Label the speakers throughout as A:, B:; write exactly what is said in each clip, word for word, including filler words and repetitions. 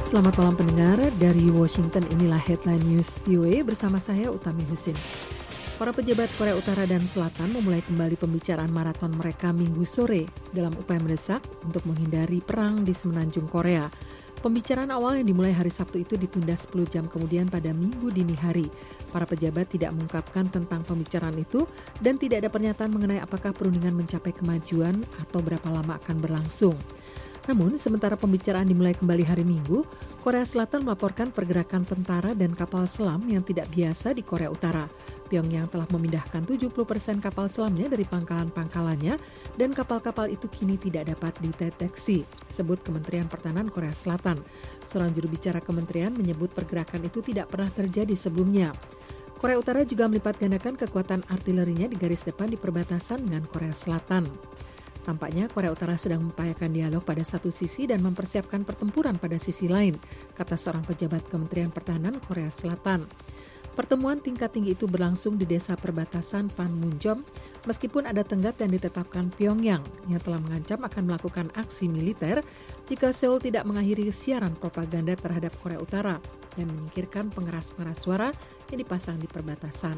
A: Selamat malam pendengar, dari Washington inilah Headline News V O A bersama saya Utami Husin. Para pejabat Korea Utara dan Selatan memulai kembali pembicaraan maraton mereka Minggu sore dalam upaya mendesak untuk menghindari perang di semenanjung Korea. Pembicaraan awal yang dimulai hari Sabtu itu ditunda sepuluh jam kemudian pada Minggu dini hari. Para pejabat tidak mengungkapkan tentang pembicaraan itu dan tidak ada pernyataan mengenai apakah perundingan mencapai kemajuan atau berapa lama akan berlangsung. Namun, sementara pembicaraan dimulai kembali hari Minggu, Korea Selatan melaporkan pergerakan tentara dan kapal selam yang tidak biasa di Korea Utara. Pyongyang telah memindahkan tujuh puluh persen kapal selamnya dari pangkalan-pangkalannya dan kapal-kapal itu kini tidak dapat dideteksi, sebut Kementerian Pertahanan Korea Selatan. Seorang juru bicara kementerian menyebut pergerakan itu tidak pernah terjadi sebelumnya. Korea Utara juga melipat gandakan kekuatan artilerinya di garis depan di perbatasan dengan Korea Selatan. Tampaknya Korea Utara sedang mengupayakan dialog pada satu sisi dan mempersiapkan pertempuran pada sisi lain, kata seorang pejabat Kementerian Pertahanan Korea Selatan. Pertemuan tingkat tinggi itu berlangsung di desa perbatasan Panmunjom, meskipun ada tenggat yang ditetapkan Pyongyang yang telah mengancam akan melakukan aksi militer jika Seoul tidak mengakhiri siaran propaganda terhadap Korea Utara dan menyingkirkan pengeras-pengeras suara yang dipasang di perbatasan.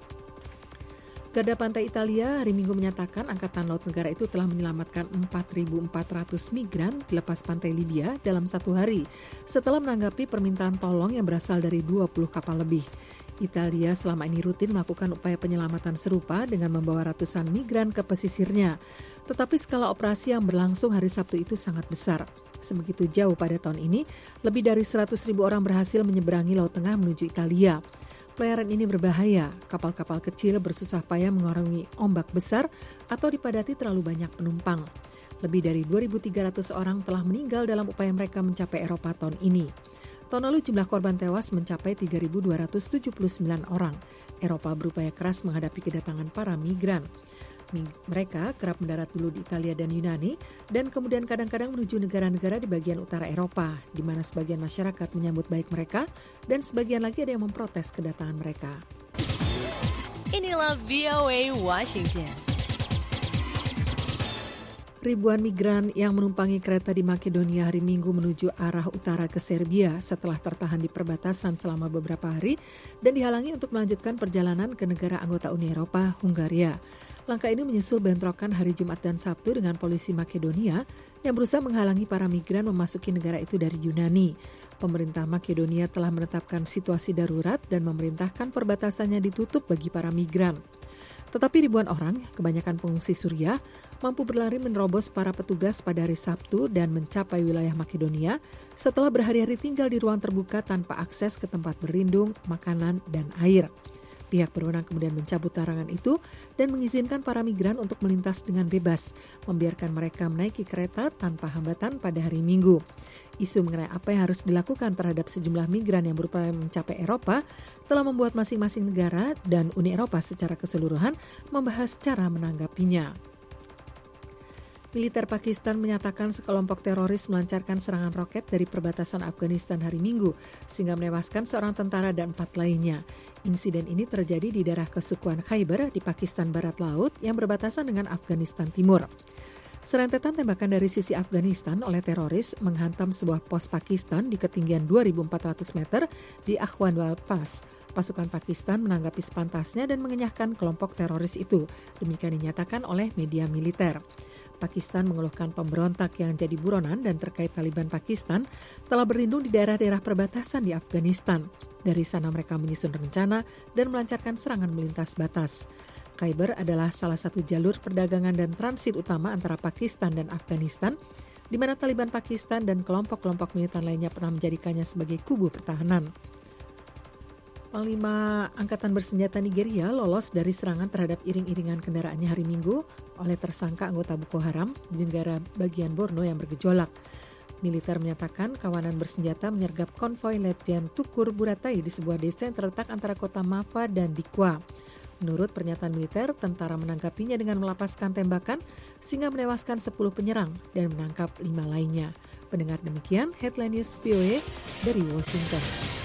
A: Garda Pantai Italia hari Minggu menyatakan Angkatan Laut negara itu telah menyelamatkan empat ribu empat ratus migran di lepas pantai Libya dalam satu hari setelah menanggapi permintaan tolong yang berasal dari dua puluh kapal lebih. Italia selama ini rutin melakukan upaya penyelamatan serupa dengan membawa ratusan migran ke pesisirnya. Tetapi skala operasi yang berlangsung hari Sabtu itu sangat besar. Sebegitu jauh pada tahun ini, lebih dari seratus ribu orang berhasil menyeberangi Laut Tengah menuju Italia. Pelayaran ini berbahaya, kapal-kapal kecil bersusah payah mengarungi ombak besar atau dipadati terlalu banyak penumpang. Lebih dari dua ribu tiga ratus orang telah meninggal dalam upaya mereka mencapai Eropa tahun ini. Tahun lalu jumlah korban tewas mencapai tiga ribu dua ratus tujuh puluh sembilan orang. Eropa berupaya keras menghadapi kedatangan para migran. Mereka kerap mendarat dulu di Italia dan Yunani dan kemudian kadang-kadang menuju negara-negara di bagian utara Eropa, di mana sebagian masyarakat menyambut baik mereka dan sebagian lagi ada yang memprotes kedatangan mereka.
B: Inilah V O A Washington.
A: Ribuan migran yang menumpangi kereta di Makedonia hari Minggu menuju arah utara ke Serbia setelah tertahan di perbatasan selama beberapa hari dan dihalangi untuk melanjutkan perjalanan ke negara anggota Uni Eropa, Hungaria. Langkah ini menyusul bentrokan hari Jumat dan Sabtu dengan polisi Makedonia yang berusaha menghalangi para migran memasuki negara itu dari Yunani. Pemerintah Makedonia telah menetapkan situasi darurat dan memerintahkan perbatasannya ditutup bagi para migran. Tetapi ribuan orang, kebanyakan pengungsi Suriah, mampu berlari menerobos para petugas pada hari Sabtu dan mencapai wilayah Makedonia setelah berhari-hari tinggal di ruang terbuka tanpa akses ke tempat berlindung, makanan, dan air. Pihak berwenang kemudian mencabut larangan itu dan mengizinkan para migran untuk melintas dengan bebas, membiarkan mereka menaiki kereta tanpa hambatan pada hari Minggu. Isu mengenai apa yang harus dilakukan terhadap sejumlah migran yang berupaya mencapai Eropa telah membuat masing-masing negara dan Uni Eropa secara keseluruhan membahas cara menanggapinya. Militer Pakistan menyatakan sekelompok teroris melancarkan serangan roket dari perbatasan Afghanistan hari Minggu, sehingga menewaskan seorang tentara dan empat lainnya. Insiden ini terjadi di daerah kesukuan Khyber di Pakistan Barat Laut yang berbatasan dengan Afghanistan Timur. Serentetan tembakan dari sisi Afghanistan oleh teroris menghantam sebuah pos Pakistan di ketinggian dua ribu empat ratus meter di Akhwanwal Pass. Pasukan Pakistan menanggapi sepantasnya dan mengenyahkan kelompok teroris itu, demikian dinyatakan oleh media militer. Pakistan mengeluhkan pemberontak yang jadi buronan dan terkait Taliban Pakistan telah berlindung di daerah-daerah perbatasan di Afghanistan. Dari sana mereka menyusun rencana dan melancarkan serangan melintas batas. Khyber adalah salah satu jalur perdagangan dan transit utama antara Pakistan dan Afghanistan, di mana Taliban Pakistan dan kelompok-kelompok militan lainnya pernah menjadikannya sebagai kubu pertahanan. Panglima Angkatan Bersenjata Nigeria lolos dari serangan terhadap iring-iringan kendaraannya hari Minggu oleh tersangka anggota Boko Haram di negara bagian Borno yang bergejolak. Militer menyatakan kawanan bersenjata menyergap konvoi Letjen Tukur Buratai di sebuah desa yang terletak antara kota Mafa dan Dikwa. Menurut pernyataan militer, tentara menanggapinya dengan melapaskan tembakan sehingga menewaskan sepuluh penyerang dan menangkap lima lainnya. Pendengar demikian, Headline News V O A dari Washington.